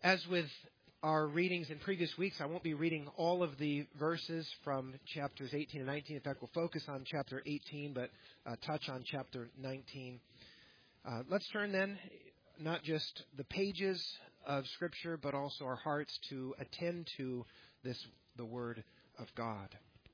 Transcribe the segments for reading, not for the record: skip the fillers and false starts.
As with our readings in previous weeks, I won't be reading all of the verses from chapters 18 and 19. In fact, we'll focus on chapter 18, but touch on chapter 19. Let's turn then, not just the pages of Scripture, but also our hearts to attend to the Word of God.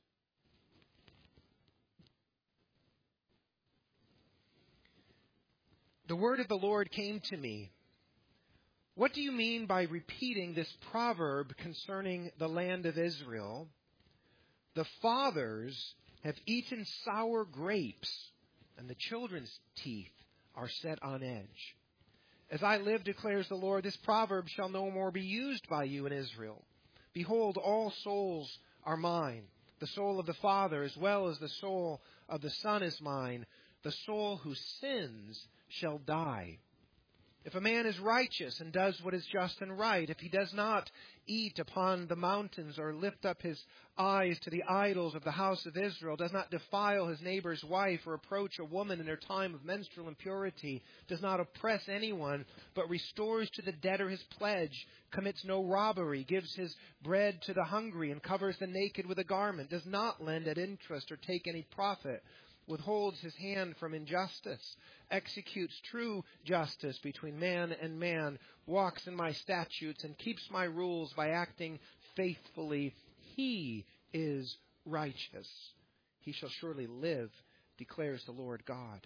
The word of the Lord came to me. What do you mean by repeating this proverb concerning the land of Israel? The fathers have eaten sour grapes, and the children's teeth are set on edge. As I live, declares the Lord, this proverb shall no more be used by you in Israel. Behold, all souls are mine. The soul of the Father as well as the soul of the Son is mine. The soul who sins shall die. If a man is righteous and does what is just and right, if he does not eat upon the mountains or lift up his eyes to the idols of the house of Israel, does not defile his neighbor's wife or approach a woman in her time of menstrual impurity, does not oppress anyone, but restores to the debtor his pledge, commits no robbery, gives his bread to the hungry and covers the naked with a garment, does not lend at interest or take any profit, withholds his hand from injustice, executes true justice between man and man, walks in my statutes and keeps my rules by acting faithfully, he is righteous. He shall surely live, declares the Lord God.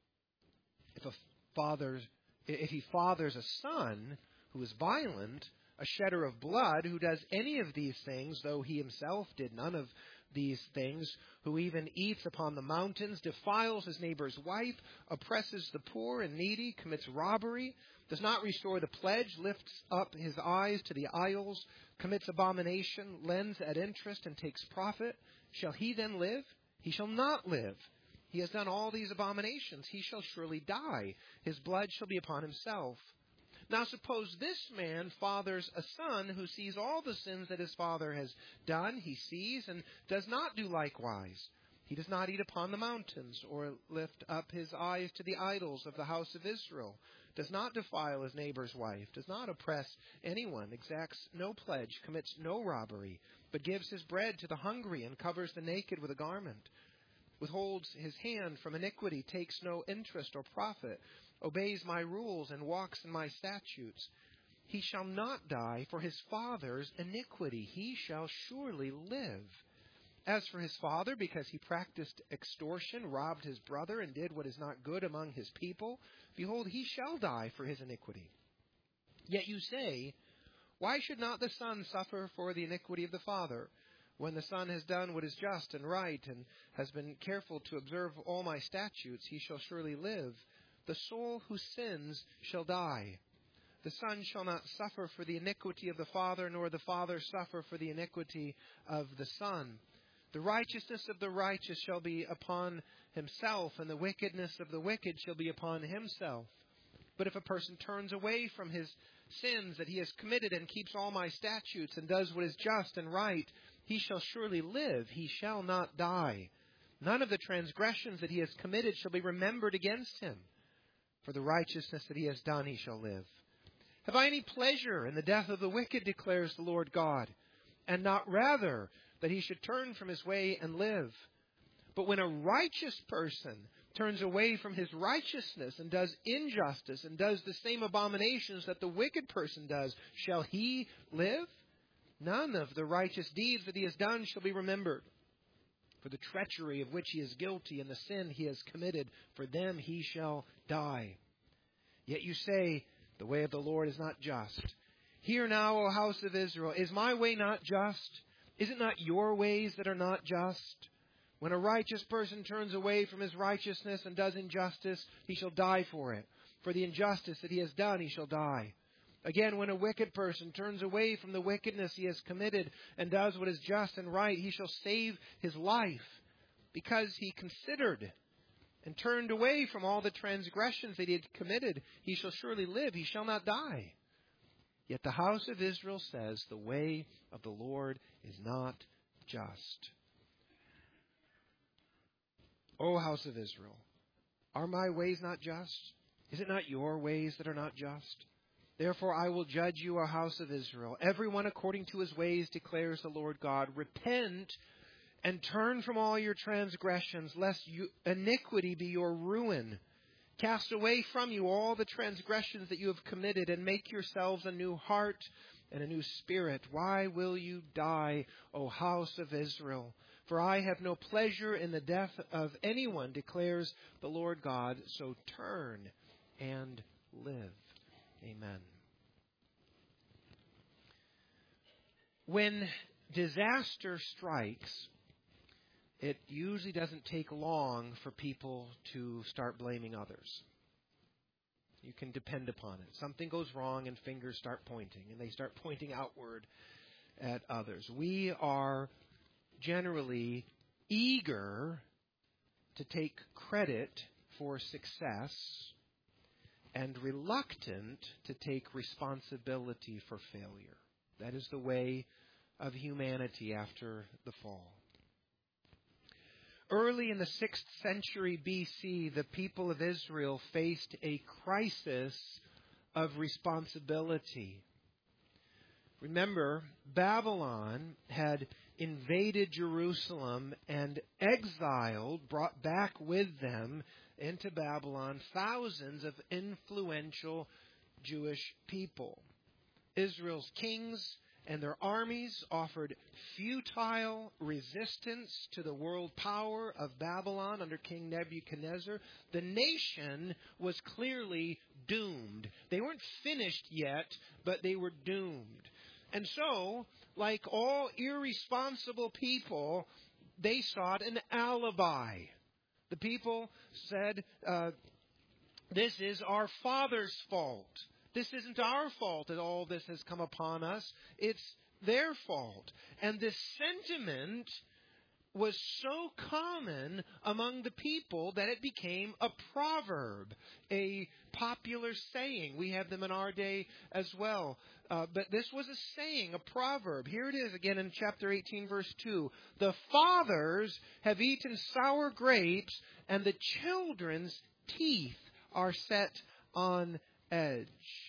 If he fathers a son who is violent, a shedder of blood, who does any of these things, though he himself did none of these things, who even eats upon the mountains, defiles his neighbor's wife, oppresses the poor and needy, commits robbery, does not restore the pledge, lifts up his eyes to the idols, commits abomination, lends at interest, and takes profit, shall he then live? He shall not live. He has done all these abominations. He shall surely die. His blood shall be upon himself. Now suppose this man fathers a son who sees all the sins that his father has done. He sees and does not do likewise. He does not eat upon the mountains or lift up his eyes to the idols of the house of Israel, does not defile his neighbor's wife, does not oppress anyone, exacts no pledge, commits no robbery, but gives his bread to the hungry and covers the naked with a garment, withholds his hand from iniquity, takes no interest or profit, obeys my rules and walks in my statutes. He shall not die for his father's iniquity. He shall surely live. As for his father, because he practiced extortion, robbed his brother, and did what is not good among his people, behold, he shall die for his iniquity. Yet you say, why should not the son suffer for the iniquity of the father? When the son has done what is just and right, and has been careful to observe all my statutes, he shall surely live. The soul who sins shall die. The son shall not suffer for the iniquity of the father, nor the father suffer for the iniquity of the son. The righteousness of the righteous shall be upon himself, and the wickedness of the wicked shall be upon himself. But if a person turns away from his sins that he has committed and keeps all my statutes and does what is just and right, he shall surely live, he shall not die. None of the transgressions that he has committed shall be remembered against him. For the righteousness that he has done, he shall live. Have I any pleasure in the death of the wicked, declares the Lord God, and not rather that he should turn from his way and live? But when a righteous person turns away from his righteousness and does injustice and does the same abominations that the wicked person does, shall he live? None of the righteous deeds that he has done shall be remembered. For the treachery of which he is guilty and the sin he has committed, for them he shall die. Yet you say, the way of the Lord is not just. Hear now, O house of Israel, is my way not just? Is it not your ways that are not just? When a righteous person turns away from his righteousness and does injustice, he shall die for it. For the injustice that he has done, he shall die. Again, when a wicked person turns away from the wickedness he has committed and does what is just and right, he shall save his life, because he considered and turned away from all the transgressions that he had committed. He shall surely live, he shall not die. Yet the house of Israel says, the way of the Lord is not just. O house of Israel, are my ways not just? Is it not your ways that are not just? Therefore I will judge you, O house of Israel. Everyone according to his ways, declares the Lord God. Repent and turn from all your transgressions, lest iniquity be your ruin. Cast away from you all the transgressions that you have committed, and make yourselves a new heart and a new spirit. Why will you die, O house of Israel? For I have no pleasure in the death of anyone, declares the Lord God. So turn and live. Amen. When disaster strikes, it usually doesn't take long for people to start blaming others. You can depend upon it. Something goes wrong and fingers start pointing, and they start pointing outward at others. We are generally eager to take credit for success and reluctant to take responsibility for failure. That is the way of humanity after the fall. Early in the 6th century BC, the people of Israel faced a crisis of responsibility. Remember, Babylon had invaded Jerusalem and brought back with them into Babylon thousands of influential Jewish people. Israel's kings and their armies offered futile resistance to the world power of Babylon under King Nebuchadnezzar. The nation was clearly doomed. They weren't finished yet, but they were doomed. And so, like all irresponsible people, they sought an alibi. The people said, this is our father's fault. This isn't our fault that all this has come upon us. It's their fault. And this sentiment was so common among the people that it became a proverb, a popular saying. We have them in our day as well. But this was a saying, a proverb. Here it is again in chapter 18, verse 2. The fathers have eaten sour grapes, and the children's teeth are set on edge.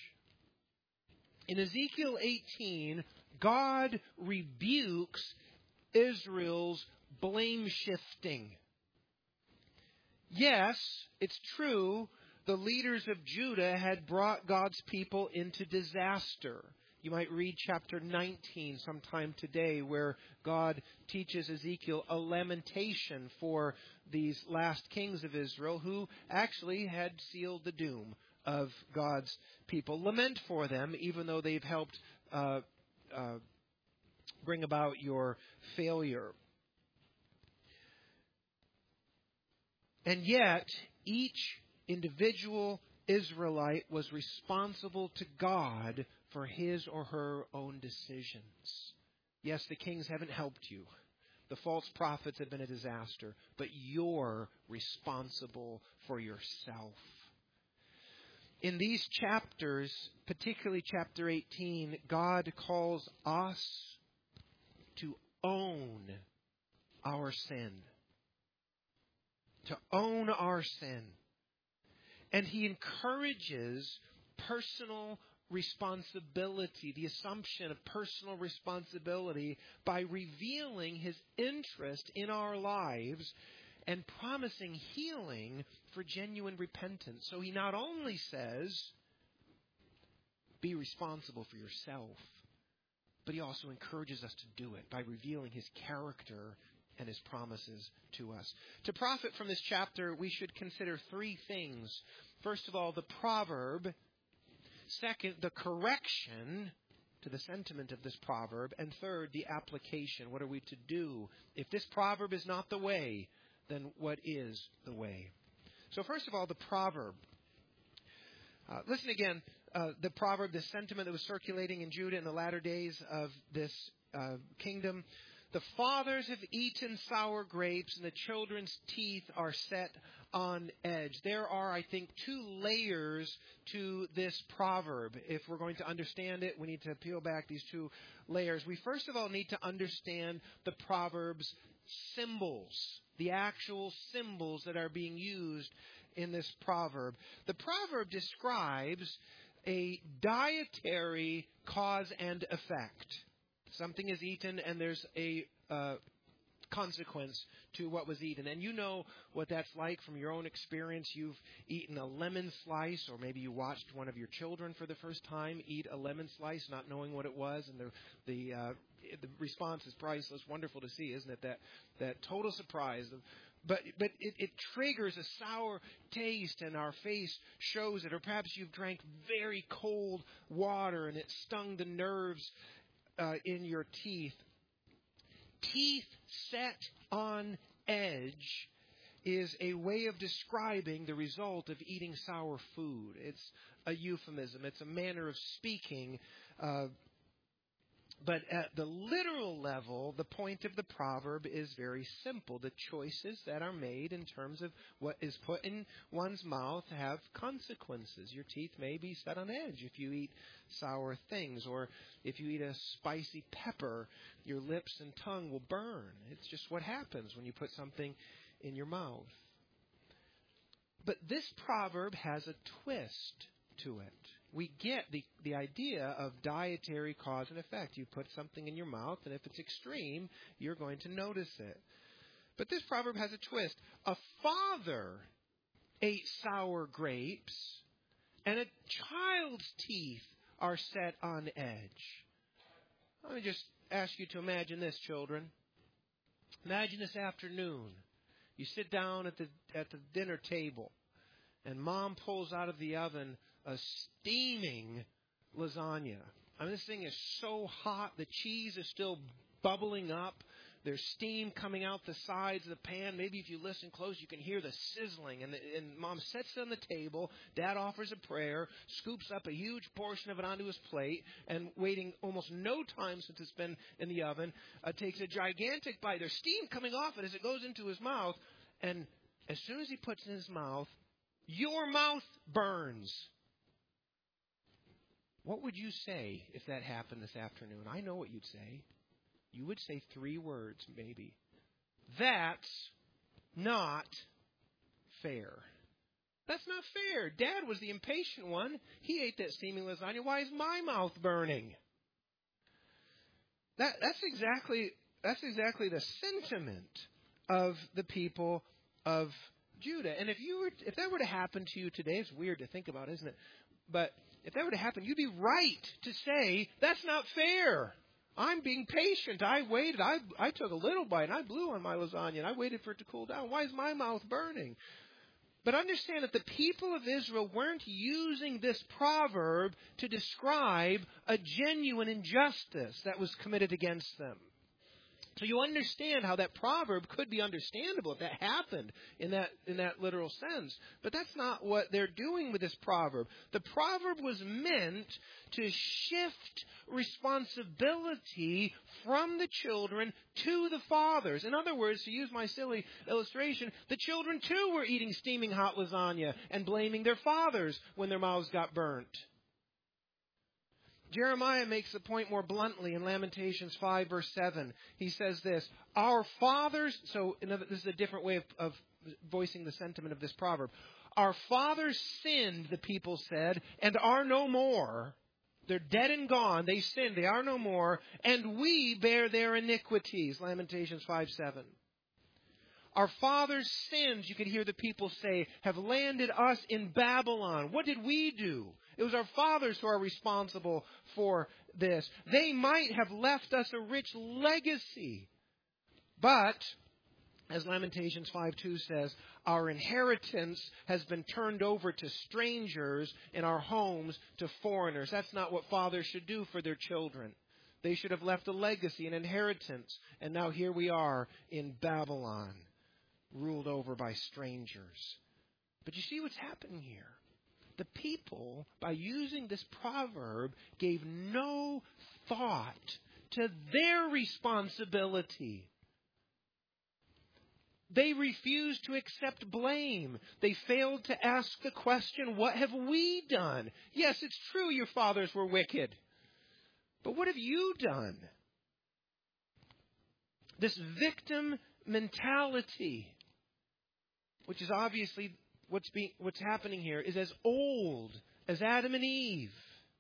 In Ezekiel 18, God rebukes Israel's blame shifting. Yes, it's true, the leaders of Judah had brought God's people into disaster. You might read chapter 19 sometime today, where God teaches Ezekiel a lamentation for these last kings of Israel who actually had sealed the doom of God's people. Lament for them, even though they've helped bring about your failure. And yet, each individual Israelite was responsible to God for his or her own decisions. Yes, the kings haven't helped you. The false prophets have been a disaster, but you're responsible for yourself. In these chapters, particularly chapter 18, God calls us to own our sin. To own our sin. And He encourages personal responsibility, the assumption of personal responsibility, by revealing His interest in our lives and promising healing for genuine repentance. So He not only says, be responsible for yourself, but He also encourages us to do it by revealing His character and His promises to us. To profit from this chapter, we should consider three things. First of all, the proverb. Second, the correction to the sentiment of this proverb. And third, the application. What are we to do? If this proverb is not the way, then what is the way? So first of all, the proverb. Listen again. The proverb, the sentiment that was circulating in Judah in the latter days of this kingdom. The fathers have eaten sour grapes, and the children's teeth are set on edge. There are, I think, two layers to this proverb. If we're going to understand it, we need to peel back these two layers. We first of all need to understand the proverb's symbols, the actual symbols that are being used in this proverb. The proverb describes a dietary cause and effect. Something is eaten and there's a consequence to what was eaten. And you know what that's like from your own experience. You've eaten a lemon slice, or maybe you watched one of your children for the first time eat a lemon slice, not knowing what it was, and the response is priceless. Wonderful to see, isn't it? That total surprise. But it triggers a sour taste, and our face shows it. Or perhaps you've drank very cold water, and it stung the nerves in your teeth. Teeth set on edge is a way of describing the result of eating sour food. It's a euphemism. It's a manner of speaking. But at the literal level, the point of the proverb is very simple. The choices that are made in terms of what is put in one's mouth have consequences. Your teeth may be set on edge if you eat sour things, or if you eat a spicy pepper, your lips and tongue will burn. It's just what happens when you put something in your mouth. But this proverb has a twist to it. We get the idea of dietary cause and effect. You put something in your mouth, and if it's extreme, you're going to notice it. But this proverb has a twist. A father ate sour grapes, and a child's teeth are set on edge. Let me just ask you to imagine this, children. Imagine this afternoon. You sit down at the dinner table, and Mom pulls out of the oven a steaming lasagna. I mean, this thing is so hot. The cheese is still bubbling up. There's steam coming out the sides of the pan. Maybe if you listen close, you can hear the sizzling. And Mom sets it on the table. Dad offers a prayer, scoops up a huge portion of it onto his plate, and waiting almost no time since it's been in the oven, takes a gigantic bite. There's steam coming off it as it goes into his mouth. And as soon as he puts it in his mouth, your mouth burns. What would you say if that happened this afternoon? I know what you'd say. You would say 3 words, maybe. That's not fair. That's not fair. Dad was the impatient one. He ate that steaming lasagna. Why is my mouth burning? That's exactly the sentiment of the people of Judah. And if that were to happen to you today, it's weird to think about, isn't it? But if that were to happen, you'd be right to say, that's not fair. I'm being patient. I waited. I took a little bite, and I blew on my lasagna, and I waited for it to cool down. Why is my mouth burning? But understand that the people of Israel weren't using this proverb to describe a genuine injustice that was committed against them. So you understand how that proverb could be understandable if that happened in that literal sense. But that's not what they're doing with this proverb. The proverb was meant to shift responsibility from the children to the fathers. In other words, to use my silly illustration, the children too were eating steaming hot lasagna and blaming their fathers when their mouths got burnt. Jeremiah makes the point more bluntly in Lamentations 5, verse 7. He says this, our fathers, this is a different way of voicing the sentiment of this proverb. Our fathers sinned, the people said, and are no more. They're dead and gone. They sinned. They are no more. And we bear their iniquities. Lamentations 5, 7. Our fathers' sins, you could hear the people say, have landed us in Babylon. What did we do? It was our fathers who are responsible for this. They might have left us a rich legacy. But, as Lamentations 5:2 says, our inheritance has been turned over to strangers and our homes to foreigners. That's not what fathers should do for their children. They should have left a legacy, an inheritance. And now here we are in Babylon, ruled over by strangers. But you see what's happening here? The people, by using this proverb, gave no thought to their responsibility. They refused to accept blame. They failed to ask the question, what have we done? Yes, it's true your fathers were wicked. But what have you done? This victim mentality, which is obviously what's happening here, is as old as Adam and Eve.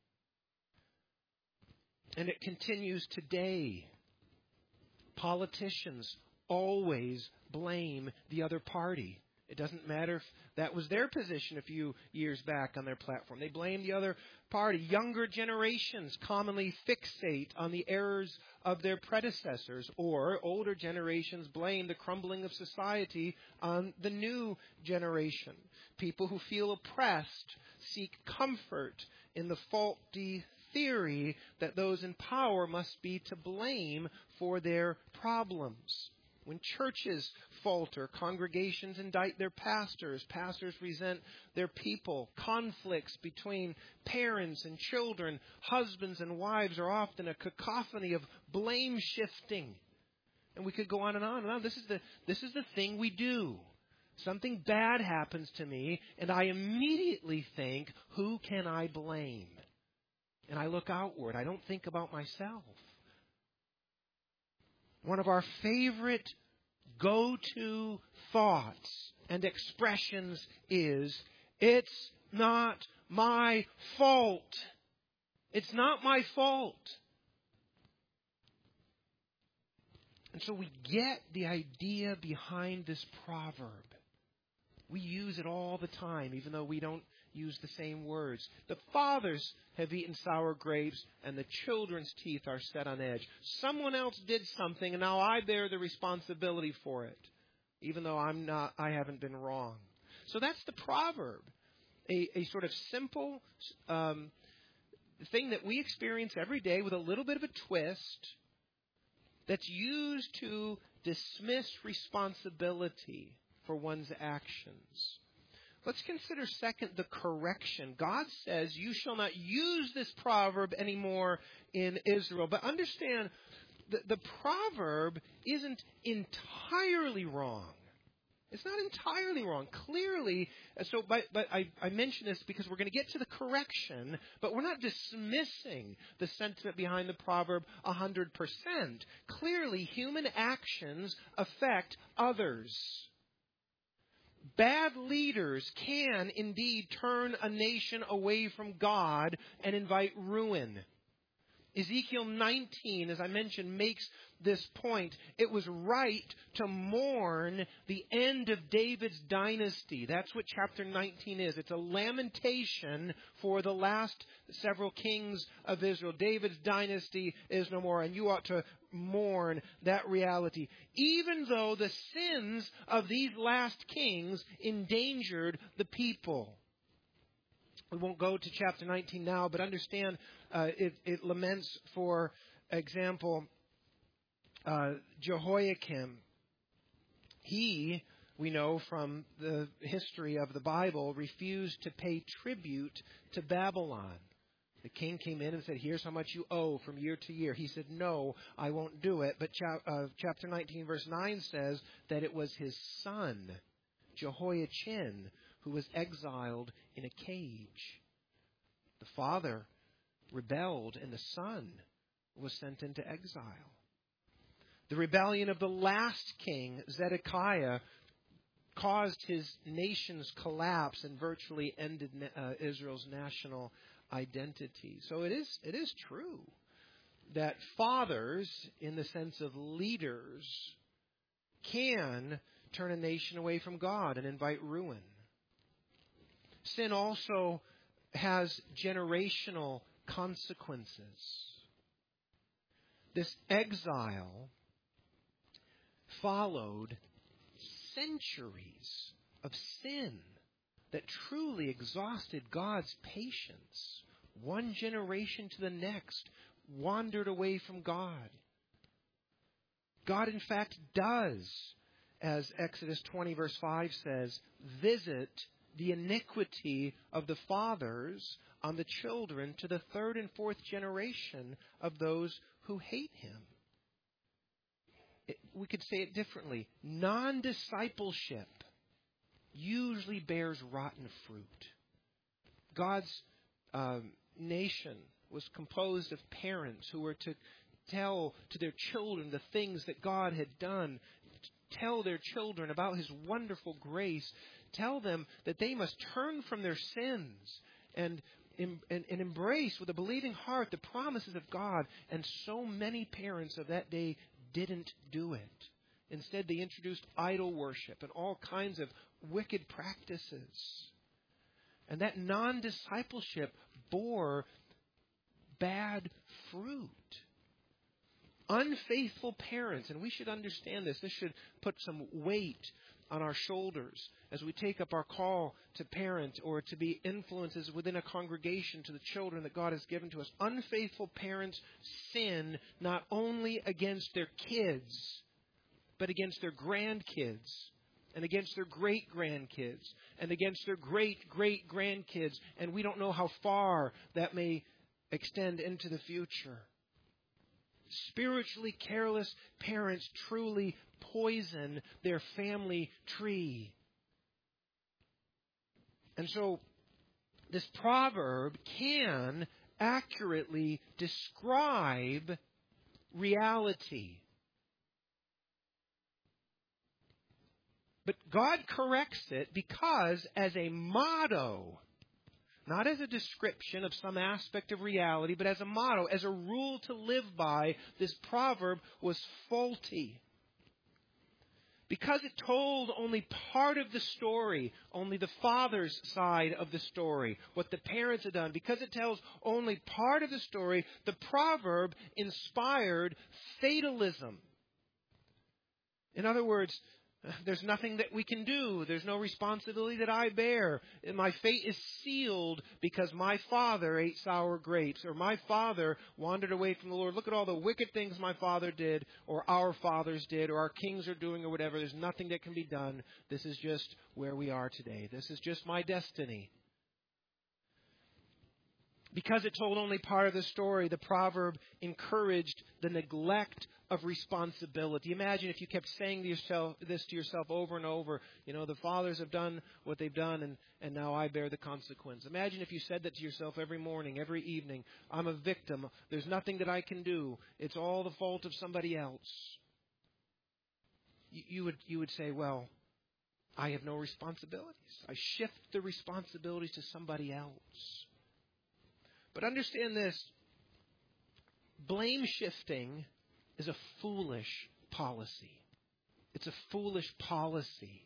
And it continues today. Politicians always blame the other party. It doesn't matter if that was their position a few years back on their platform. They blame the other party. Younger generations commonly fixate on the errors of their predecessors, or older generations blame the crumbling of society on the new generation. People who feel oppressed seek comfort in the faulty theory that those in power must be to blame for their problems. When churches falter, congregations indict their pastors. Pastors resent their people. Conflicts between parents and children, husbands and wives are often a cacophony of blame shifting. And we could go on and on and on. This is the thing we do. Something bad happens to me, and I immediately think, who can I blame? And I look outward. I don't think about myself. One of our favorite go-to thoughts and expressions is, it's not my fault. It's not my fault. And so we get the idea behind this proverb. We use it all the time, even though we don't use the same words. The fathers have eaten sour grapes, and the children's teeth are set on edge. Someone else did something, and now I bear the responsibility for it, even though I haven't been wrong. So that's the proverb, a sort of simple thing that we experience every day with a little bit of a twist that's used to dismiss responsibility for one's actions. Let's consider second the correction. God says, you shall not use this proverb anymore in Israel. But understand, the proverb isn't entirely wrong. It's not entirely wrong. Clearly, but I mention this because we're going to get to the correction, but we're not dismissing the sentiment behind the proverb 100%. Clearly, human actions affect others. Bad leaders can indeed turn a nation away from God and invite ruin. Ezekiel 19, as I mentioned, makes this point. It was right to mourn the end of David's dynasty. That's what chapter 19 is. It's a lamentation for the last several kings of Israel. David's dynasty is no more, and you ought to mourn that reality. Even though the sins of these last kings endangered the people. We won't go to chapter 19 now, but understand it laments, for example, Jehoiakim. He, we know from the history of the Bible, refused to pay tribute to Babylon. The king came in and said, here's how much you owe from year to year. He said, no, I won't do it. But chapter 19, verse 9 says that it was his son, Jehoiachin, who was exiled in a cage. The father rebelled, and the son was sent into exile. The rebellion of the last king, Zedekiah, caused his nation's collapse and virtually ended Israel's national identity. So it is true that fathers, in the sense of leaders, can turn a nation away from God and invite ruin. Sin also has generational consequences. This exile followed centuries of sin that truly exhausted God's patience. One generation to the next wandered away from God. God, in fact, does, as Exodus 20, verse 5 says, visit the iniquity of the fathers on the children to the third and fourth generation of those who hate him. We could say it differently. Non-discipleship usually bears rotten fruit. God's nation was composed of parents who were to tell to their children the things that God had done, tell their children about his wonderful grace, tell them that they must turn from their sins and and embrace with a believing heart the promises of God. And so many parents of that day didn't do it. Instead, they introduced idol worship and all kinds of wicked practices. And that non-discipleship bore bad fruit. Unfaithful parents, and we should understand this. This should put some weight on our shoulders as we take up our call to parent or to be influences within a congregation to the children that God has given to us. Unfaithful parents sin not only against their kids, but against their grandkids and against their great-grandkids and against their great-great-grandkids. And we don't know how far that may extend into the future. Spiritually careless parents truly poison their family tree. And so this proverb can accurately describe reality. But God corrects it because as a motto, not as a description of some aspect of reality, but as a motto, as a rule to live by, this proverb was faulty. Because it told only part of the story, only the father's side of the story, what the parents had done, because it tells only part of the story, the proverb inspired fatalism. In other words, there's nothing that we can do. There's no responsibility that I bear. My fate is sealed because my father ate sour grapes, or my father wandered away from the Lord. Look at all the wicked things my father did, or our fathers did, or our kings are doing, or whatever. There's nothing that can be done. This is just where we are today. This is just my destiny. Because it told only part of the story, the proverb encouraged the neglect of responsibility. Imagine if you kept saying this to yourself over and over. You know, the fathers have done what they've done, and now I bear the consequence. Imagine if you said that to yourself every morning, every evening. I'm a victim. There's nothing that I can do. It's all the fault of somebody else. You would say, well, I have no responsibilities. I shift the responsibilities to somebody else. But understand this, blame shifting is a foolish policy. It's a foolish policy.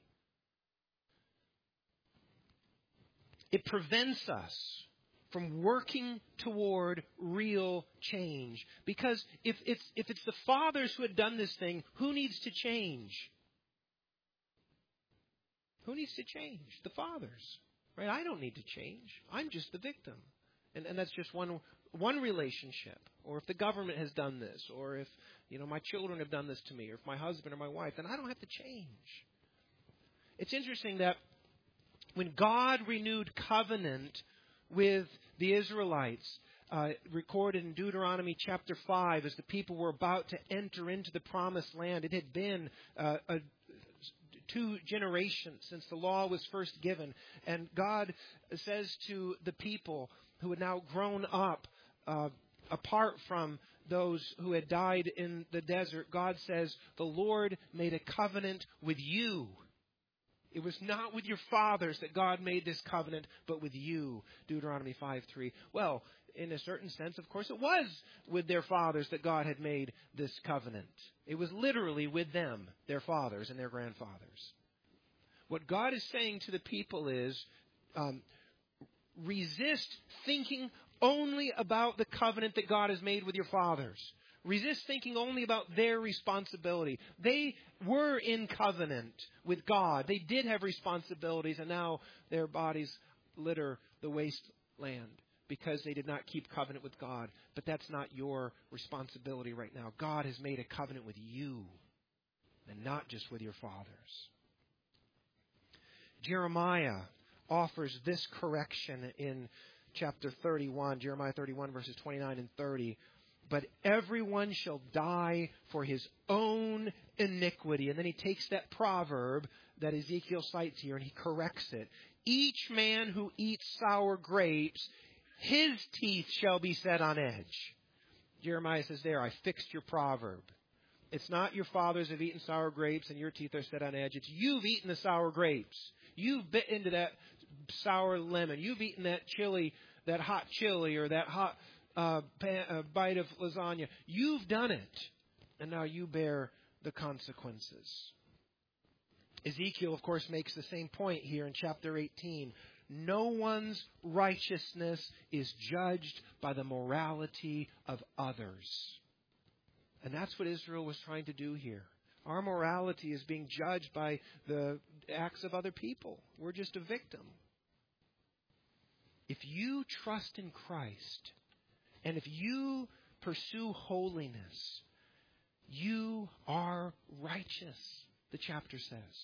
It prevents us from working toward real change. Because if it's the fathers who had done this thing, who needs to change? Who needs to change? The fathers. Right? I don't need to change. I'm just the victim. And that's just one relationship. Or if the government has done this, or if my children have done this to me, or if my husband or my wife, then I don't have to change. It's interesting that when God renewed covenant with the Israelites, recorded in Deuteronomy chapter 5, as the people were about to enter into the promised land, it had been 2 generations since the law was first given. And God says to the people who had now grown up apart from those who had died in the desert, God says, the Lord made a covenant with you. It was not with your fathers that God made this covenant, but with you. Deuteronomy 5:3. Well, in a certain sense, of course, it was with their fathers that God had made this covenant. It was literally with them, their fathers and their grandfathers. What God is saying to the people is, resist thinking only about the covenant that God has made with your fathers. Resist thinking only about their responsibility. They were in covenant with God. They did have responsibilities, and now their bodies litter the wasteland because they did not keep covenant with God. But that's not your responsibility right now. God has made a covenant with you, and not just with your fathers. Jeremiah offers this correction in chapter 31, Jeremiah 31, verses 29 and 30. But everyone shall die for his own iniquity. And then he takes that proverb that Ezekiel cites here and he corrects it. Each man who eats sour grapes, his teeth shall be set on edge. Jeremiah says there, I fixed your proverb. It's not your fathers have eaten sour grapes and your teeth are set on edge. It's you've eaten the sour grapes. You've bit into that sour lemon. You've eaten that chili, that hot chili, or that hot bite of lasagna. You've done it, and now you bear the consequences. Ezekiel, of course, makes the same point here in chapter 18. No one's righteousness is judged by the morality of others. And that's what Israel was trying to do here. Our morality is being judged by the acts of other people. We're just a victim. If you trust in Christ, and if you pursue holiness, you are righteous, the chapter says.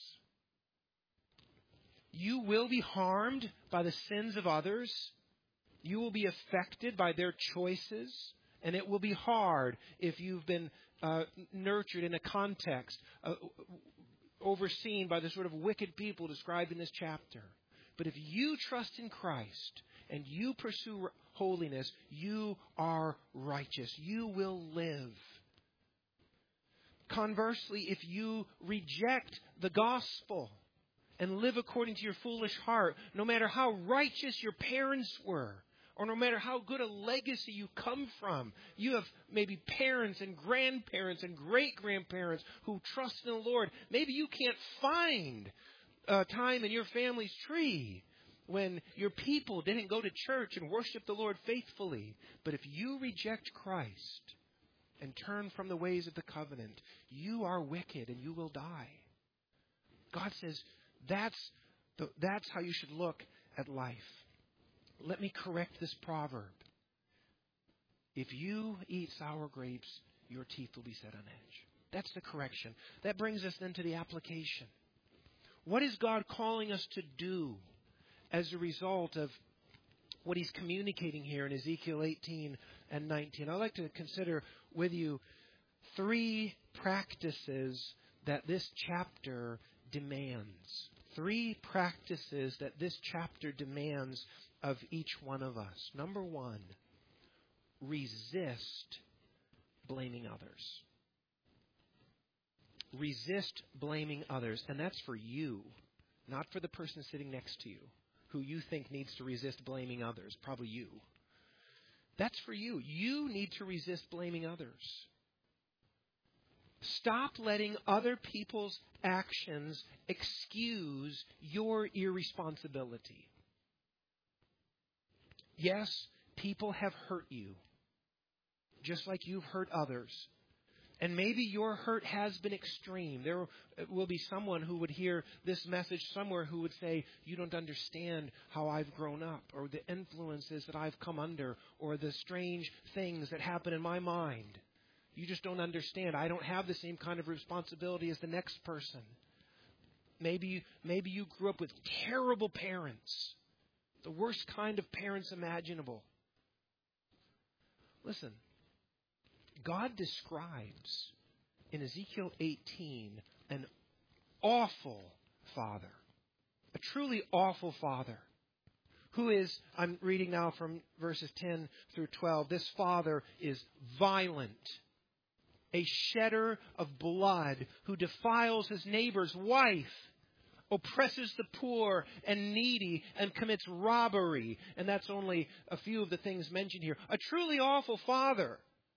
You will be harmed by the sins of others. You will be affected by their choices. And it will be hard if you've been nurtured in a context overseen by the sort of wicked people described in this chapter. But if you trust in Christ and you pursue holiness, you are righteous. You will live. Conversely, if you reject the gospel and live according to your foolish heart, no matter how righteous your parents were, or no matter how good a legacy you come from, you have maybe parents and grandparents and great-grandparents who trust in the Lord. Maybe you can't find a time in your family's tree when your people didn't go to church and worship the Lord faithfully. But if you reject Christ and turn from the ways of the covenant, you are wicked and you will die. God says that's how you should look at life. Let me correct this proverb. If you eat sour grapes, your teeth will be set on edge. That's the correction. That brings us then to the application. What is God calling us to do as a result of what He's communicating here in Ezekiel 18 and 19? I'd like to consider with you 3 practices that this chapter demands. 3 practices that this chapter demands of each one of us. Number 1, resist blaming others. Resist blaming others. And that's for you, not for the person sitting next to you, who you think needs to resist blaming others. Probably you. That's for you. You need to resist blaming others. Stop letting other people's actions excuse your irresponsibility. Yes, people have hurt you, just like you've hurt others. And maybe your hurt has been extreme. There will be someone who would hear this message somewhere who would say, you don't understand how I've grown up, or the influences that I've come under, or the strange things that happen in my mind. You just don't understand. I don't have the same kind of responsibility as the next person. Maybe you grew up with terrible parents, the worst kind of parents imaginable. Listen, God describes in Ezekiel 18 an awful father, a truly awful father, who is, I'm reading now from verses 10 through 12, this father is violent, a shedder of blood, who defiles his neighbor's wife, oppresses the poor and needy, and commits robbery. And that's only a few of the things mentioned here. A truly awful father.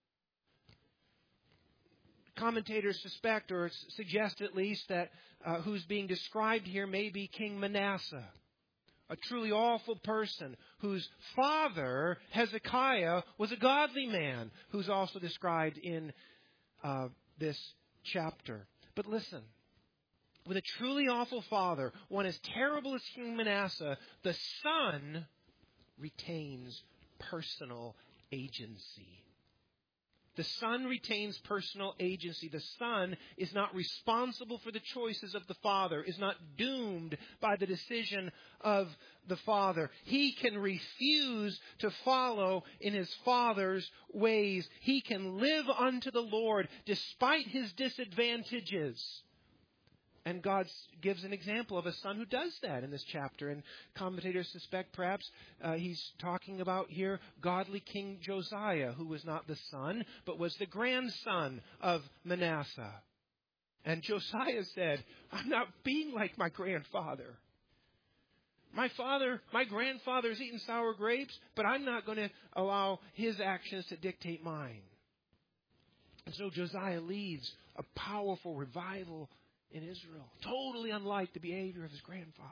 Commentators suspect, or suggest at least, that who's being described here may be King Manasseh. A truly awful person whose father, Hezekiah, was a godly man, who's also described in this chapter. But listen, with a truly awful father, one as terrible as King Manasseh, the son retains personal agency. The son retains personal agency. The son is not responsible for the choices of the father, is not doomed by the decision of the father. He can refuse to follow in his father's ways. He can live unto the Lord despite his disadvantages. And God gives an example of a son who does that in this chapter. And commentators suspect perhaps he's talking about here godly King Josiah, who was not the son, but was the grandson of Manasseh. And Josiah said, I'm not being like my grandfather. My grandfather's eating sour grapes, but I'm not going to allow his actions to dictate mine. And so Josiah leads a powerful revival in Israel, totally unlike the behavior of his grandfather.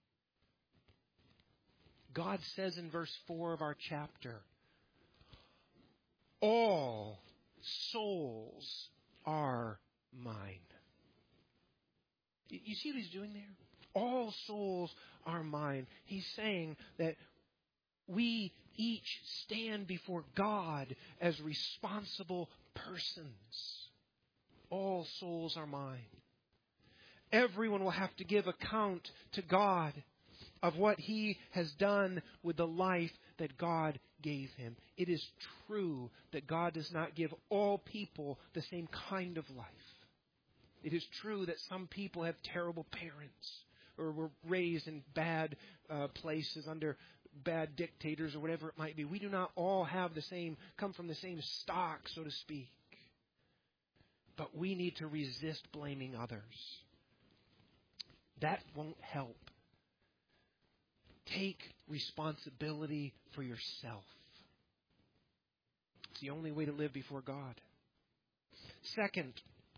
God says in verse 4 of our chapter, all souls are mine. You see what he's doing there? All souls are mine. He's saying that we each stand before God as responsible persons. All souls are mine. Everyone will have to give account to God of what he has done with the life that God gave him. It is true that God does not give all people the same kind of life. It is true that some people have terrible parents or were raised in bad places under bad dictators or whatever it might be. We do not all come from the same stock, so to speak. But we need to resist blaming others. That won't help. Take responsibility for yourself. It's the only way to live before God. Second,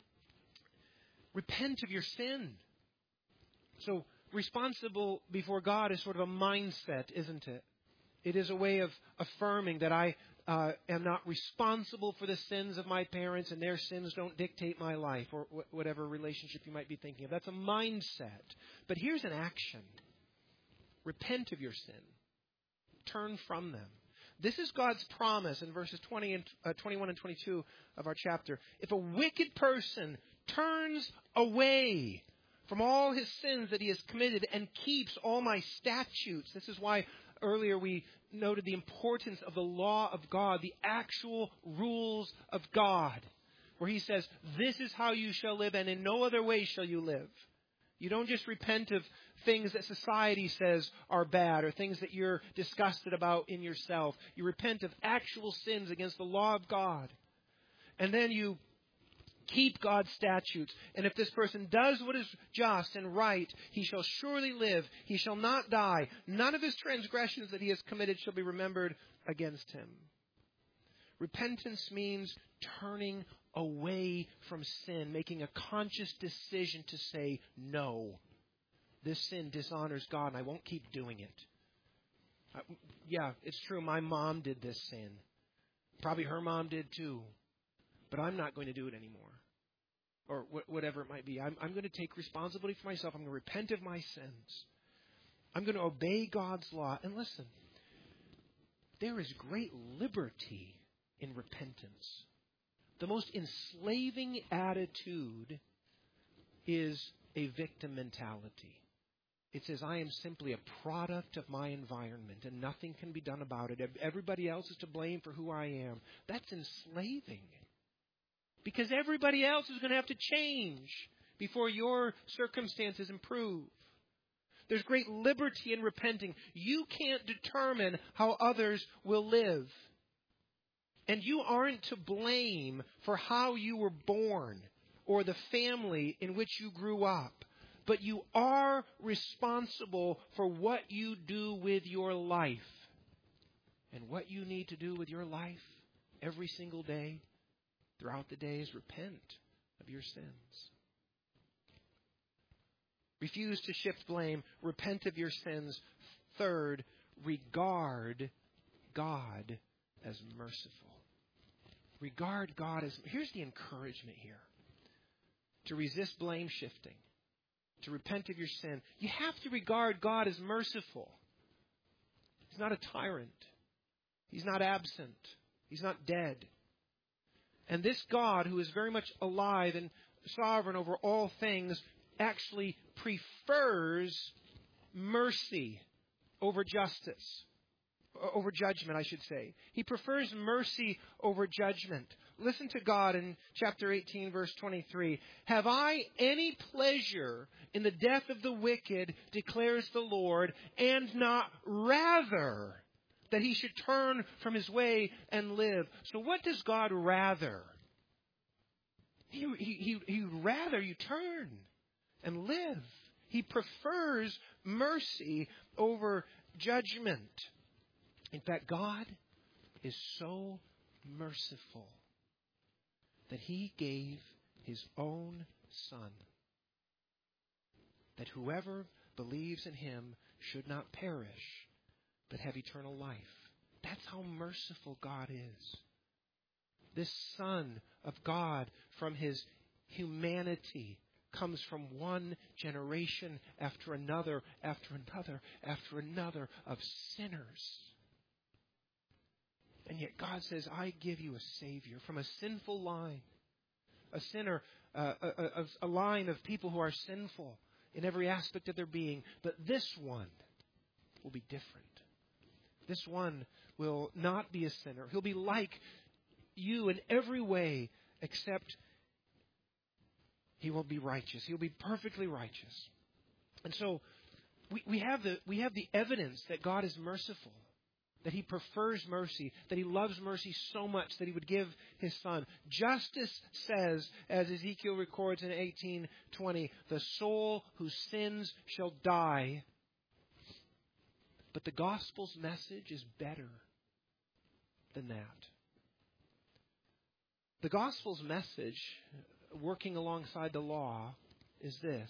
repent of your sin. So, responsible before God is sort of a mindset, isn't it? It is a way of affirming that I am not responsible for the sins of my parents and their sins don't dictate my life, or whatever relationship you might be thinking of. That's a mindset. But here's an action. Repent of your sin. Turn from them. This is God's promise in verses 21 and 22 of our chapter. If a wicked person turns away from all his sins that he has committed and keeps all my statutes. This is why earlier we noted the importance of the law of God, the actual rules of God, where he says, this is how you shall live and in no other way shall you live. You don't just repent of things that society says are bad or things that you're disgusted about in yourself. You repent of actual sins against the law of God. And then you keep God's statutes. And if this person does what is just and right, he shall surely live. He shall not die. None of his transgressions that he has committed shall be remembered against him. Repentance means turning away from sin, making a conscious decision to say, no, this sin dishonors God and I won't keep doing it. Yeah, it's true. My mom did this sin. Probably her mom did too. But I'm not going to do it anymore. Or whatever it might be. I'm going to take responsibility for myself. I'm going to repent of my sins. I'm going to obey God's law. And listen, there is great liberty in repentance. The most enslaving attitude is a victim mentality. It says, I am simply a product of my environment and nothing can be done about it. Everybody else is to blame for who I am. That's enslaving. Because everybody else is going to have to change before your circumstances improve. There's great liberty in repenting. You can't determine how others will live. And you aren't to blame for how you were born or the family in which you grew up. But you are responsible for what you do with your life. And what you need to do with your life every single day, throughout the day, is repent of your sins. Refuse to shift blame. Repent of your sins. Third, regard God as merciful. Regard God as... Here's the encouragement here. To resist blame shifting. To repent of your sin. You have to regard God as merciful. He's not a tyrant. He's not absent. He's not dead. And this God, who is very much alive and sovereign over all things, actually prefers mercy over justice. Over judgment, I should say. He prefers mercy over judgment. Listen to God in chapter 18, verse 23. Have I any pleasure in the death of the wicked, declares the Lord, and not rather that he should turn from his way and live? So what does God rather? He'd rather you turn and live. He prefers mercy over judgment. In fact, God is so merciful that He gave His own Son, that whoever believes in Him should not perish, but have eternal life. That's how merciful God is. This Son of God, from His humanity, comes from one generation after another, after another, after another of sinners. And yet God says, I give you a Savior from a sinful line, a sinner, a line of people who are sinful in every aspect of their being. But this one will be different. This one will not be a sinner. He'll be like you in every way, except He will be righteous. He'll be perfectly righteous. And so we have the evidence that God is merciful, that He prefers mercy, that He loves mercy so much that He would give His Son. Justice says, as Ezekiel records in 18:20, the soul whose sins shall die. But the gospel's message is better than that. The gospel's message, working alongside the law, is this: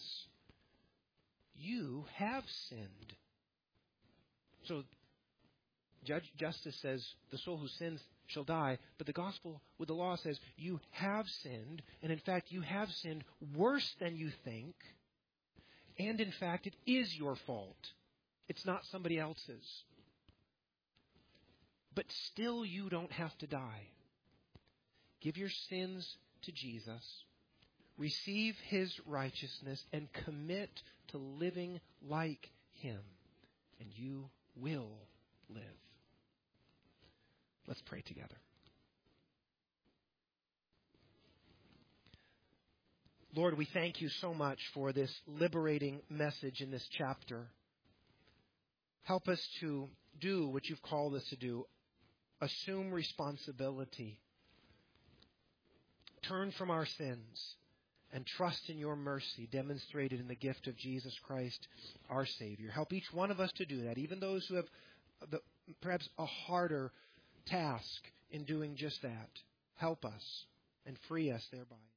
you have sinned. So justice says the soul who sins shall die, but the gospel with the law says you have sinned, and in fact you have sinned worse than you think, and in fact it is your fault. It's not somebody else's. But still you don't have to die. Give your sins to Jesus, receive His righteousness, and commit to living like Him, and you will live. Let's pray together. Lord, we thank You so much for this liberating message in this chapter. Help us to do what You've called us to do. Assume responsibility. Turn from our sins and trust in Your mercy demonstrated in the gift of Jesus Christ, our Savior. Help each one of us to do that, even those who have perhaps a harder task in doing just that. Help us and free us thereby.